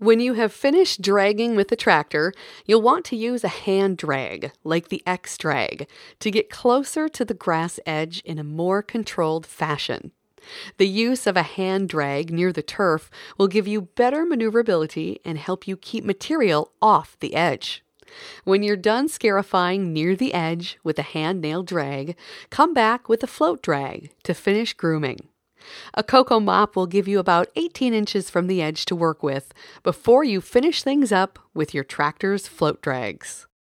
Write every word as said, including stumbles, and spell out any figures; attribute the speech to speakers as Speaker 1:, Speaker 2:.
Speaker 1: When you have finished dragging with the tractor, you'll want to use a hand drag, like the X-Drag, to get closer to the grass edge in a more controlled fashion. The use of a hand drag near the turf will give you better maneuverability and help you keep material off the edge. When you're done scarifying near the edge with a hand nail drag, come back with a float drag to finish grooming. A Coco mop will give you about eighteen inches from the edge to work with before you finish things up with your tractor's float drags.